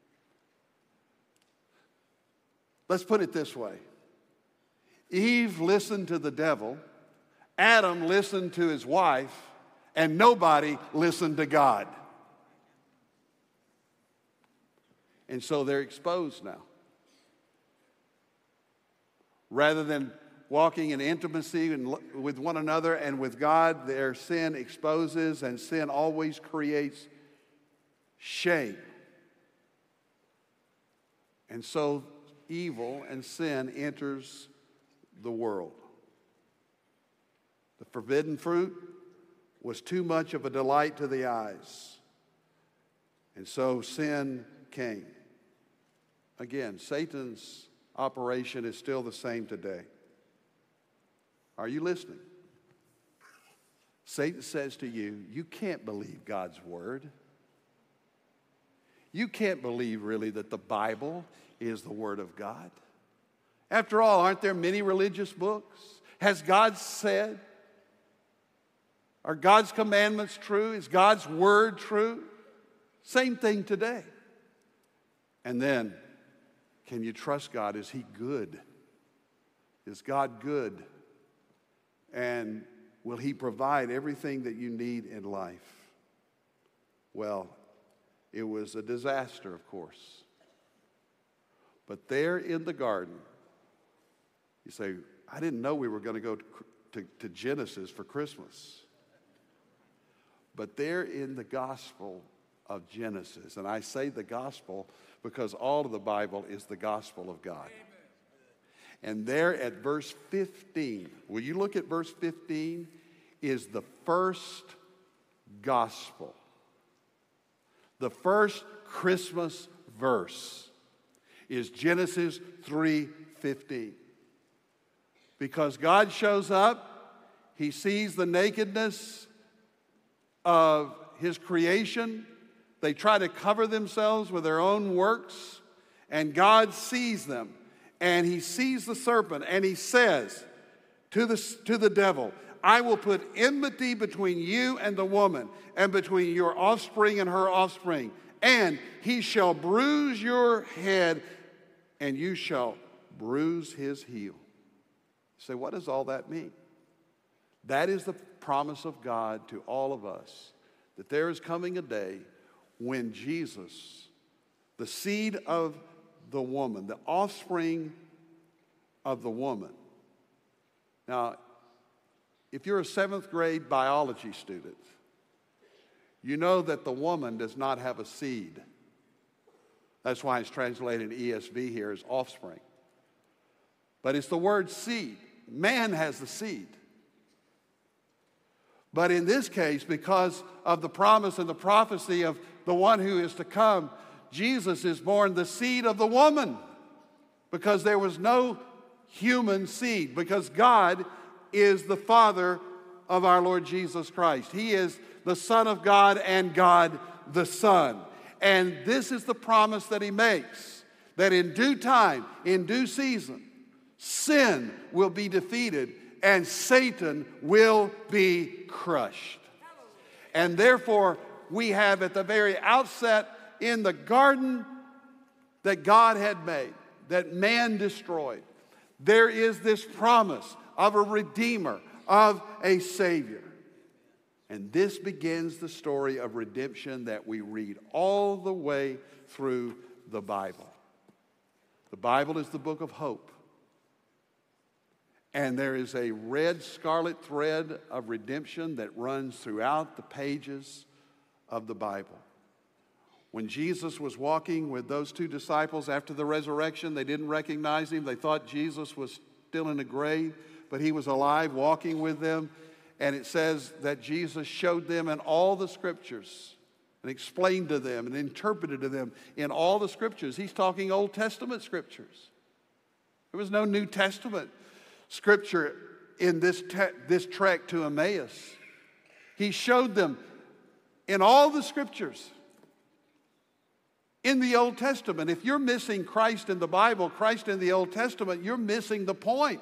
Let's put it this way. Eve listened to the devil, Adam listened to his wife, and nobody listened to God. And so they're exposed now. Rather than walking in intimacy with one another and with God, their sin exposes, and sin always creates shame. And so evil and sin enters the world. The forbidden fruit was too much of a delight to the eyes. And so sin came. Again, Satan's operation is still the same today. Are you listening? Satan says to you, you can't believe God's word. You can't believe really that the Bible is the word of God. After all, aren't there many religious books? Has God said? Are God's commandments true? Is God's word true? Same thing today. And then, can you trust God? Is He good? Is God good? And will He provide everything that you need in life? Well, it was a disaster, of course. But there in the garden, you say, I didn't know we were going to go to Genesis for Christmas. But there in the gospel of Genesis, and I say the gospel because all of the Bible is the gospel of God. And there at verse 15, will you look at verse 15, is the first gospel. The first Christmas verse is Genesis 3:15. Because God shows up, He sees the nakedness of his creation. They try to cover themselves with their own works, and God sees them, and he sees the serpent, and he says to the devil, I will put enmity between you and the woman, and between your offspring and her offspring, and he shall bruise your head, and you shall bruise his heel. So what does all that mean? That is the promise of God to all of us, that there is coming a day when Jesus, the seed of the woman, the offspring of the woman. Now, if you're a 7th grade biology student, you know that the woman does not have a seed. That's why it's translated in ESV here as offspring. But it's the word seed. Man has the seed. But in this case, because of the promise and the prophecy of the one who is to come, Jesus is born the seed of the woman, because there was no human seed, because God is the Father of our Lord Jesus Christ. He is the Son of God and God the Son. And this is the promise that he makes, that in due time, in due season, sin will be defeated and Satan will be crushed. And therefore, we have at the very outset in the garden that God had made, that man destroyed, there is this promise of a Redeemer, of a Savior. And this begins the story of redemption that we read all the way through the Bible. The Bible is the book of hope. And there is a red scarlet thread of redemption that runs throughout the pages of the Bible. When Jesus was walking with those 2 disciples after the resurrection, they didn't recognize him. They thought Jesus was still in the grave, but he was alive, walking with them. And it says that Jesus showed them in all the scriptures and explained to them and interpreted to them in all the scriptures. He's talking Old Testament scriptures. There was no New Testament scripture in this trek to Emmaus. He showed them in all the scriptures in the Old Testament. If you're missing Christ in the Bible, Christ in the Old Testament, you're missing the point.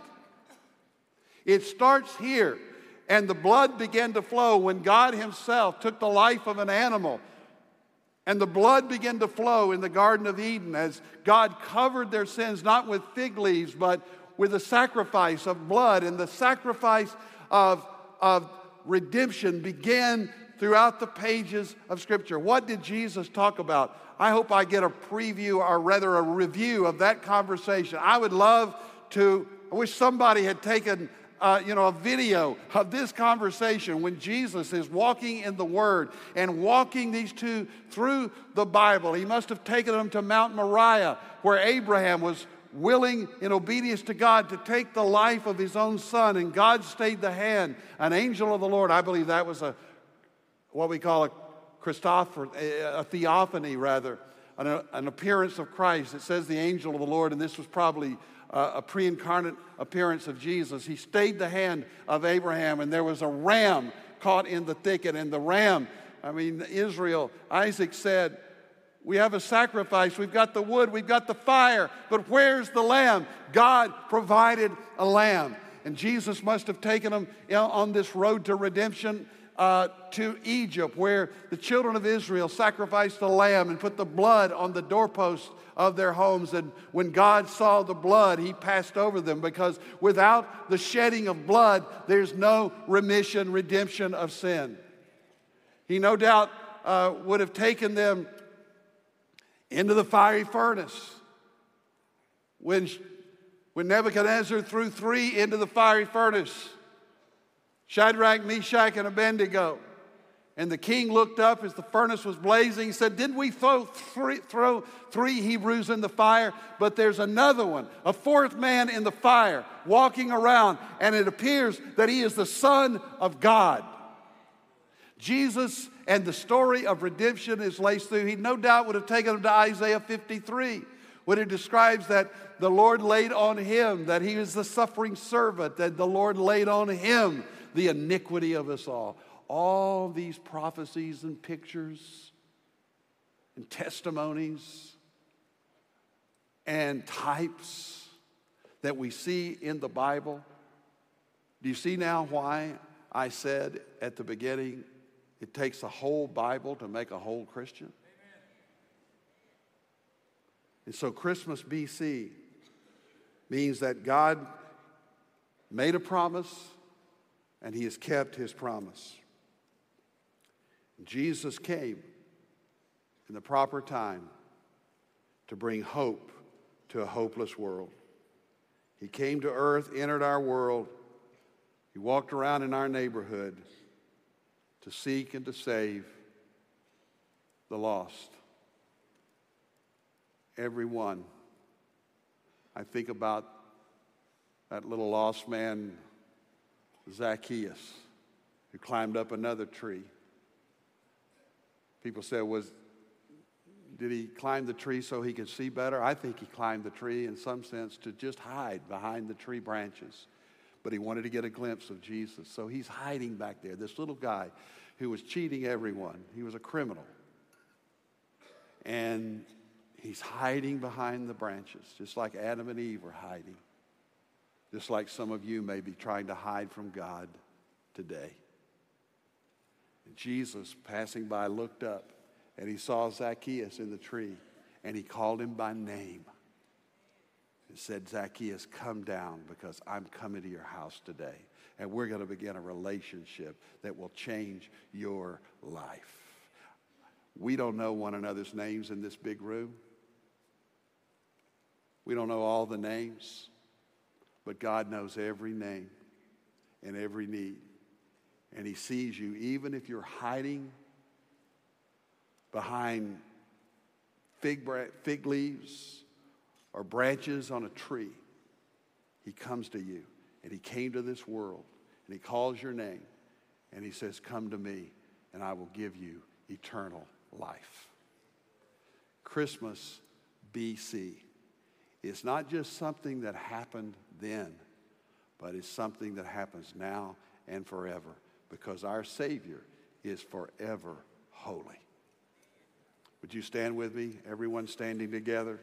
It starts here, and the blood began to flow when God himself took the life of an animal, and the blood began to flow in the Garden of Eden as God covered their sins, not with fig leaves, but with the sacrifice of blood. And the sacrifice of redemption began throughout the pages of Scripture. What did Jesus talk about? I hope I get a preview, or rather a review of that conversation. I would love to, I wish somebody had taken a video of this conversation when Jesus is walking in the Word and walking these 2 through the Bible. He must have taken them to Mount Moriah, where Abraham was willing in obedience to God to take the life of his own son, and God stayed the hand. An angel of the Lord, I believe that was what we call a theophany rather, an appearance of Christ. It says the angel of the Lord, and this was probably a pre-incarnate appearance of Jesus. He stayed the hand of Abraham, and there was a ram caught in the thicket, and the ram, Israel, Isaac said, we have a sacrifice, we've got the wood, we've got the fire, but where's the lamb? God provided a lamb. And Jesus must have taken them on this road to redemption to Egypt, where the children of Israel sacrificed a lamb and put the blood on the doorposts of their homes. And when God saw the blood, he passed over them, because without the shedding of blood, there's no remission, redemption of sin. He no doubt would have taken them into the fiery furnace. When Nebuchadnezzar threw 3 into the fiery furnace, Shadrach, Meshach, and Abednego, and the king looked up as the furnace was blazing. He said, didn't we throw 3 Hebrews in the fire? But there's another one, a 4th man in the fire, walking around, and it appears that he is the Son of God. Jesus and the story of redemption is laced through. He no doubt would have taken them to Isaiah 53, when it describes that the Lord laid on him, that he is the suffering servant, that the Lord laid on him the iniquity of us all. all these prophecies and pictures and testimonies and types that we see in the Bible, do you see now why I said at the beginning it takes a whole Bible to make a whole Christian? Amen. And so Christmas BC means that God made a promise and he has kept his promise. Jesus came in the proper time to bring hope to a hopeless world. He came to earth, entered our world. He walked around in our neighborhood to seek and to save the lost. Everyone. I think about that little lost man, Zacchaeus, who climbed up another tree. People said, did he climb the tree so he could see better? I think he climbed the tree in some sense to just hide behind the tree branches. But he wanted to get a glimpse of Jesus. So he's hiding back there, this little guy who was cheating everyone. He was a criminal. And he's hiding behind the branches, just like Adam and Eve were hiding. Just like some of you may be trying to hide from God today. And Jesus, passing by, looked up and he saw Zacchaeus in the tree and he called him by name and said, Zacchaeus, come down because I'm coming to your house today and we're going to begin a relationship that will change your life. We don't know one another's names in this big room. We don't know all the names, but God knows every name and every need. And he sees you even if you're hiding behind fig leaves or branches on a tree. He comes to you, and he came to this world, and he calls your name, and he says, come to me, and I will give you eternal life. Christmas BC is not just something that happened then, but it's something that happens now and forever, because our Savior is forever holy. Would you stand with me? Everyone standing together.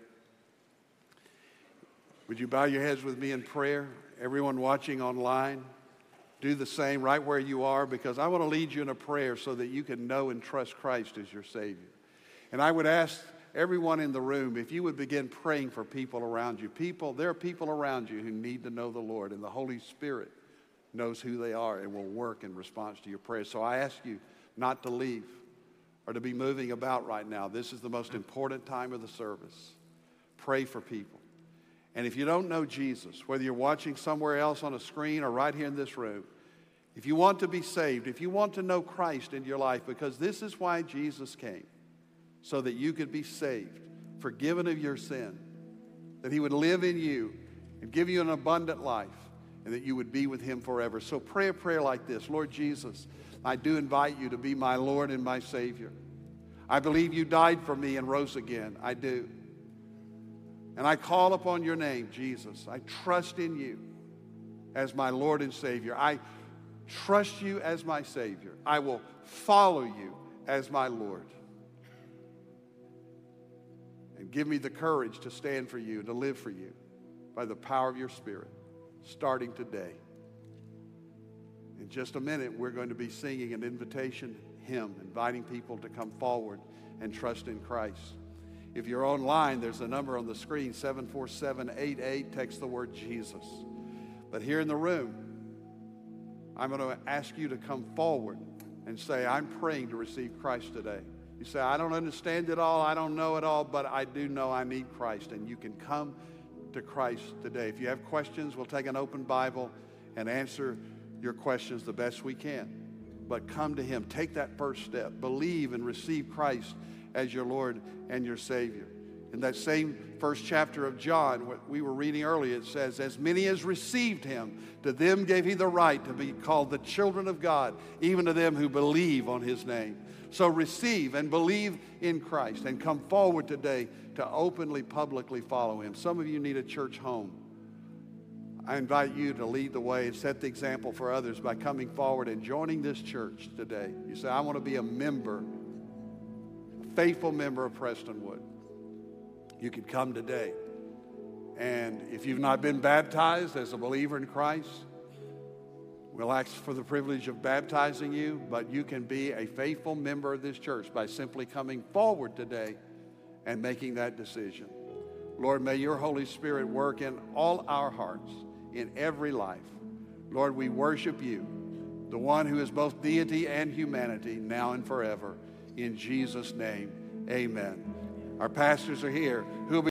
Would you bow your heads with me in prayer? Everyone watching online, do the same right where you are, because I want to lead you in a prayer so that you can know and trust Christ as your Savior. And I would ask everyone in the room if you would begin praying for people around you. There are people around you who need to know the Lord, and the Holy Spirit knows who they are and will work in response to your prayers. So I ask you not to leave or to be moving about right now. This is the most important time of the service. Pray for people. And if you don't know Jesus, whether you're watching somewhere else on a screen or right here in this room, if you want to be saved, if you want to know Christ in your life, because this is why Jesus came, so that you could be saved, forgiven of your sin, that he would live in you and give you an abundant life, and that you would be with him forever. So pray a prayer like this. Lord Jesus, I do invite you to be my Lord and my Savior. I believe you died for me and rose again. I do. And I call upon your name, Jesus. I trust in you as my Lord and Savior. I trust you as my Savior. I will follow you as my Lord. And give me the courage to stand for you, to live for you by the power of your Spirit, starting today. In just a minute, we're going to be singing an invitation hymn, inviting people to come forward and trust in Christ. If you're online, there's a number on the screen, 74788. Text the word Jesus. But here in the room, I'm going to ask you to come forward and say, I'm praying to receive Christ today. You say, I don't understand it all, I don't know it all, but I do know I need Christ. And you can come to Christ today. If you have questions, we'll take an open Bible and answer your questions the best we can. But come to him. Take that first step. Believe and receive Christ as your Lord and your Savior. In that same first chapter of John, what we were reading earlier, it says, as many as received him, to them gave he the right to be called the children of God, even to them who believe on his name. So receive and believe in Christ and come forward today to openly, publicly follow him. Some of you need a church home. I invite you to lead the way and set the example for others by coming forward and joining this church today. You say, I want to be a member, a faithful member of Prestonwood. You can come today. And if you've not been baptized as a believer in Christ, we'll ask for the privilege of baptizing you, but you can be a faithful member of this church by simply coming forward today and making that decision. Lord, may your Holy Spirit work in all our hearts, in every life. Lord, we worship you, the one who is both deity and humanity, now and forever. In Jesus' name, amen. Our pastors are here. Who will be